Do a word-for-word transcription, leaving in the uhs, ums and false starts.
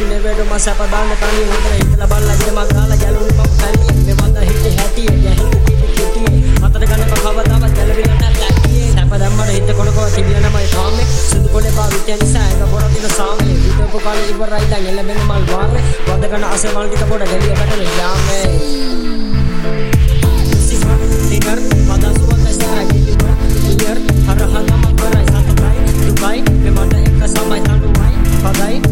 ඉන්නේ වේඩ මස අපදාන්න තනිය උතර හිටලා බලලා ගේමක් දාලා ගැලුනේ මම තනිය මේ වන්ද හිතේ හැටි යහිටි මතර ගන්න කවදාවත් ගැලවිලා නැට්ටියේ තප දැම්මඩ හිත කොනකෝ තිබිලා නමයි කාමේ සුදු කොලේ පාවිච්චි නිසා එක පොර දින සාමේ විදපු කාලේ ඉවරයි දැන් එළබෙන මල් වාරේ වද ගන්න අසේ මල් ටික පොඩ ගෙලිය පැටලේ යාමේ සිහා නිකර් පදා සුවඳ සාරගිලි නියර් හරහදම කරයි සතයි දුකයි මේ මට එක සමයි තනුයි පදයි